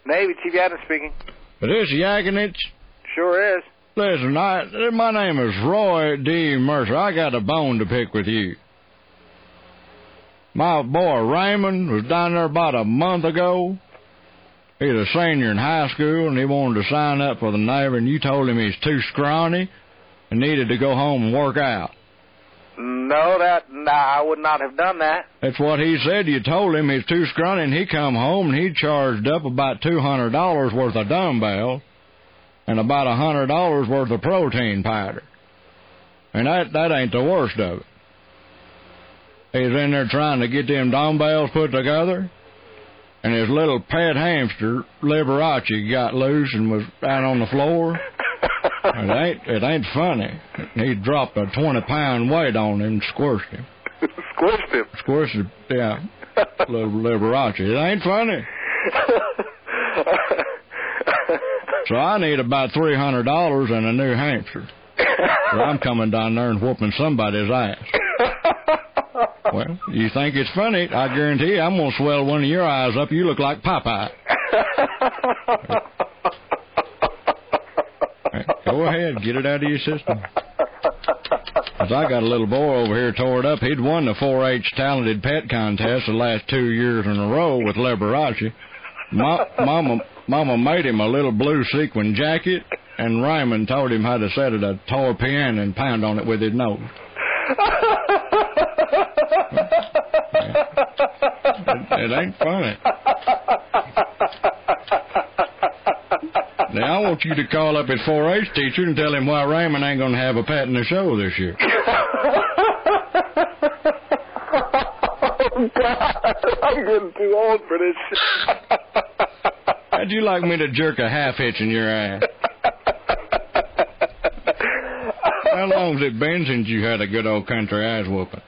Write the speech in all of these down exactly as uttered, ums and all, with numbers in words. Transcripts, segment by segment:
Navy, Chief Adams speaking. Is this Yakinich? Sure is. Listen, I, my name is Roy D. Mercer. I got a bone to pick with you. My boy Raymond was down there about a month ago. He's a senior in high school, and he wanted to sign up for the Navy, and you told him he's too scrawny and needed to go home and work out. No, that, nah, I would not have done that. That's what he said. You told him he's too scrawny, and he come home, and he charged up about two hundred dollars worth of dumbbells and about one hundred dollars worth of protein powder. And that, that ain't the worst of it. He's in there trying to get them dumbbells put together, and his little pet hamster, Liberace, got loose and was out on the floor. It ain't, it ain't funny. He dropped a twenty-pound weight on him and squished him. Squished him? Squished him, yeah. Little Liberace. It ain't funny. So I need about three hundred dollars and a new hamster. So I'm coming down there and whooping somebody's ass. Well, you think it's funny? I guarantee you I'm going to swell one of your eyes up. You look like Popeye. Go ahead, get it out of your system. Because I got a little boy over here tore it up. He'd won the four H Talented Pet Contest the last two years in a row with Liberace. Ma- Mama, Mama made him a little blue sequin jacket, and Raymond told him how to set it a toy piano and pound on it with his nose. It, it ain't funny. Now, I want you to call up his four H teacher and tell him why Raymond ain't going to have a pet in the show this year. Oh, God, I'm getting too old for this shit. How'd you like me to jerk a half-hitch in your ass? How long's it been since you had a good old country ass whooping?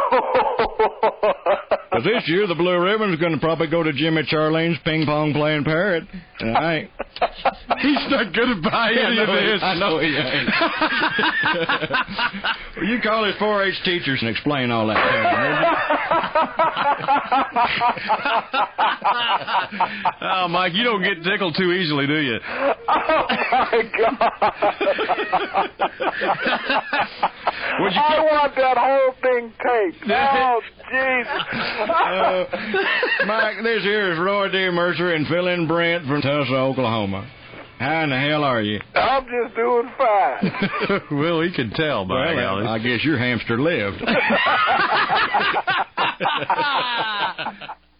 Because this year the Blue Ribbon's going to probably go to Jimmy Charlene's ping-pong playing parrot. And I ain't. He's not going to buy any of this. I know he ain't. Well, you call his four H teachers and explain all that to him, oh, Mike, you don't get tickled too easily, do you? Oh, my God. Would you I want that whole thing taped. Oh, Jesus. uh, Mike, this here is Roy D. Mercer and Phil and Brent from Tulsa, Oklahoma. How in the hell are you? I'm just doing fine. Well, he can tell by well, golly. I guess your hamster lived.